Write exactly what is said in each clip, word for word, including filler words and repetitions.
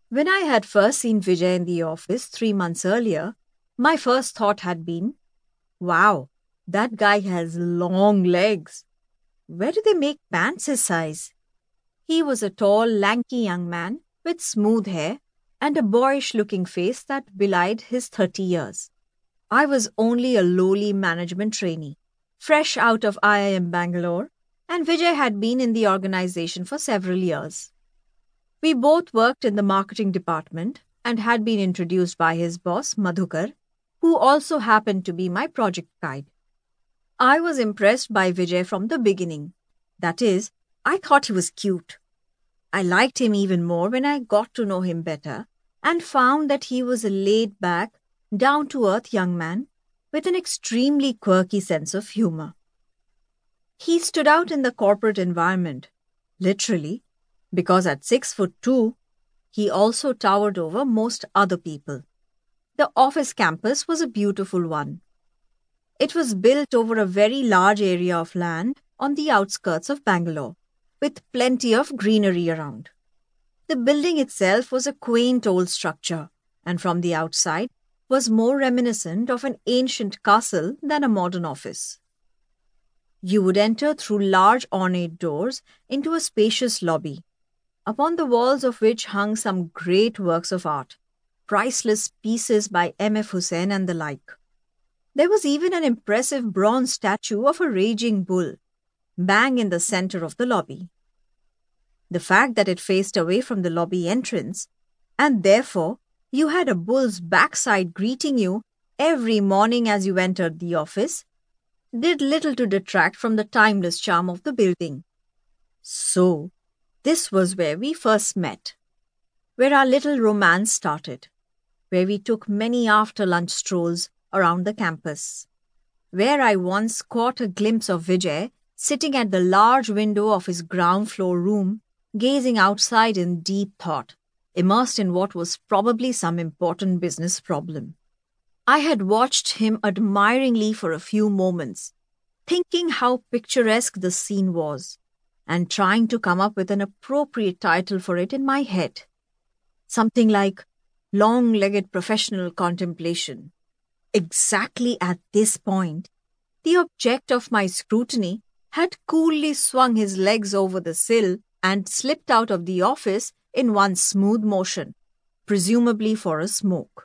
When I had first seen Vijay in the office three months earlier, my first thought had been, wow, that guy has long legs. Where do they make pants his size? He was a tall, lanky young man with smooth hair and a boyish looking face that belied his thirty years. I was only a lowly management trainee, fresh out of I I M Bangalore, and Vijay had been in the organization for several years. We both worked in the marketing department and had been introduced by his boss, Madhukar, who also happened to be my project guide. I was impressed by Vijay from the beginning. That is, I thought he was cute. I liked him even more when I got to know him better and found that he was a laid back, down to earth young man with an extremely quirky sense of humor. He stood out in the corporate environment, literally, because at six foot two, he also towered over most other people. The office campus was a beautiful one. It was built over a very large area of land on the outskirts of Bangalore, with plenty of greenery around. The building itself was a quaint old structure, and from the outside was more reminiscent of an ancient castle than a modern office. You would enter through large ornate doors into a spacious lobby, upon the walls of which hung some great works of art, priceless pieces by M F Hussain and the like. There was even an impressive bronze statue of a raging bull, bang in the center of the lobby. The fact that it faced away from the lobby entrance, and therefore you had a bull's backside greeting you every morning as you entered the office, did little to detract from the timeless charm of the building. So, this was where we first met, where our little romance started, where we took many after-lunch strolls around the campus, where I once caught a glimpse of Vijay sitting at the large window of his ground floor room, gazing outside in deep thought, immersed in what was probably some important business problem. I had watched him admiringly for a few moments, thinking how picturesque the scene was, and trying to come up with an appropriate title for it in my head. Something like Long-Legged Professional Contemplation. Exactly at this point, the object of my scrutiny had coolly swung his legs over the sill and slipped out of the office in one smooth motion, presumably for a smoke.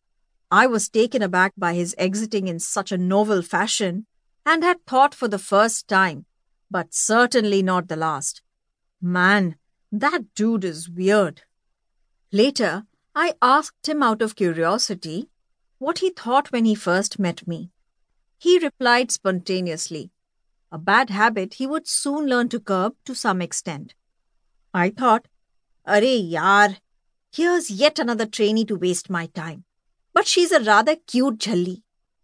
I was taken aback by his exiting in such a novel fashion and had thought for the first time, but certainly not the last, man, that dude is weird. Later, I asked him out of curiosity what he thought when he first met me. He replied spontaneously, a bad habit he would soon learn to curb to some extent. I thought, Arey yaar, here's yet another trainee to waste my time. But she's a rather cute jhalli.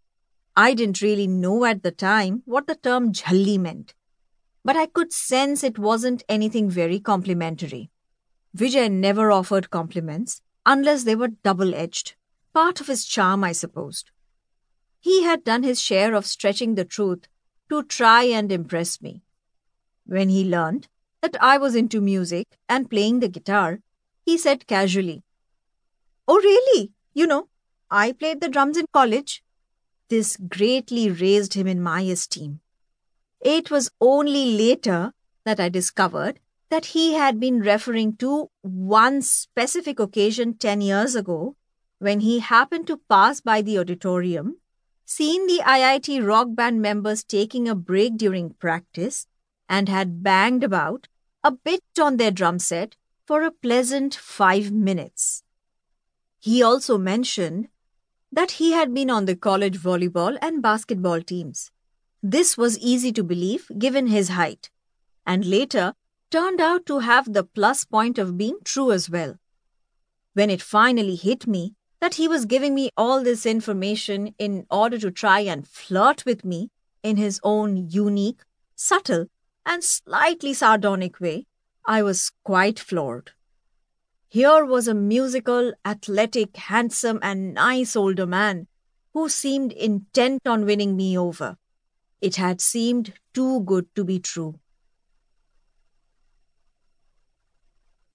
I didn't really know at the time what the term jhalli meant, but I could sense it wasn't anything very complimentary. Vijay never offered compliments unless they were double-edged, part of his charm, I supposed. He had done his share of stretching the truth to try and impress me. When he learned that I was into music and playing the guitar, he said casually, "Oh really? You know, I played the drums in college." This greatly raised him in my esteem. It was only later that I discovered that he had been referring to one specific occasion ten years ago when he happened to pass by the auditorium, seen the I I T rock band members taking a break during practice, and had banged about a bit on their drum set for a pleasant five minutes. He also mentioned that he had been on the college volleyball and basketball teams. This was easy to believe given his height, and later turned out to have the plus point of being true as well. When it finally hit me that he was giving me all this information in order to try and flirt with me in his own unique, subtle, and slightly sardonic way, I was quite floored. Here was a musical, athletic, handsome, and nice older man who seemed intent on winning me over. It had seemed too good to be true.